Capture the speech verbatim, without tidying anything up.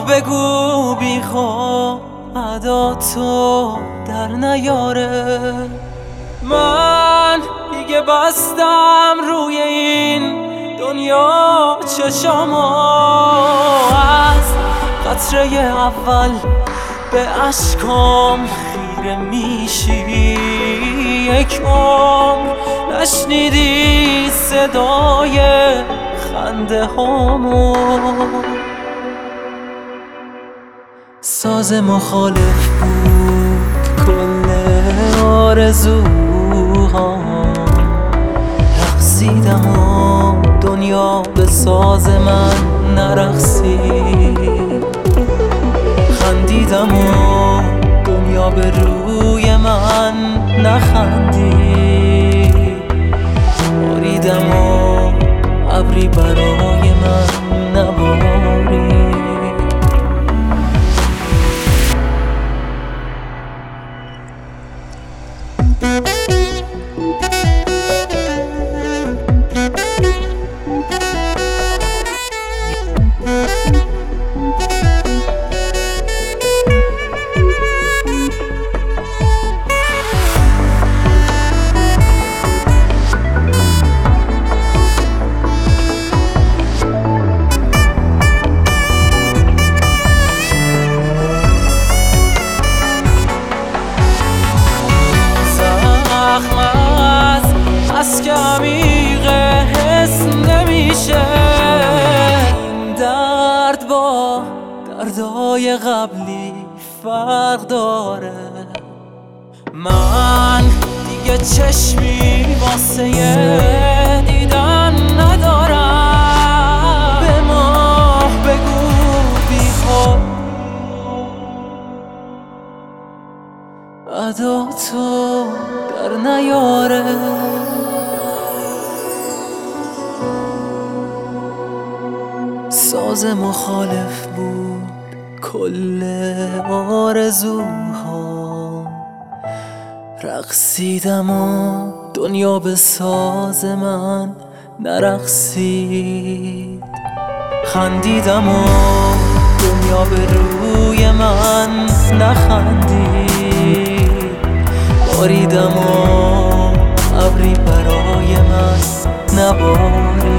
بگو بیخواب ادا تو در نیاره. من دیگه بستم روی این دنیا چشامو، از قطره اول به اشکام خیره میشی. یک عمر نشنیدی صدای خنده هامو، ساز مخالف بود کل آرزوهام. رقصیدم و دنیا به ساز من نرقصید، خندیدم و دنیا به روی من نخندید. باریدم و ابری برای من نبارید. از که عمیقه حس نمیشه، این درد با دردای قبلی فرق داره. من دیگه چشمی واسه دیدن ندارم. به ما بگو بیخواب ادا تو در نیاره. ساز مخالف بود کل آرزوهام. رقصیدم و دنیا به ساز من نرقصید. خندیدم و دنیا به روی من نخندید. باریدم و ابری برای من نبارید.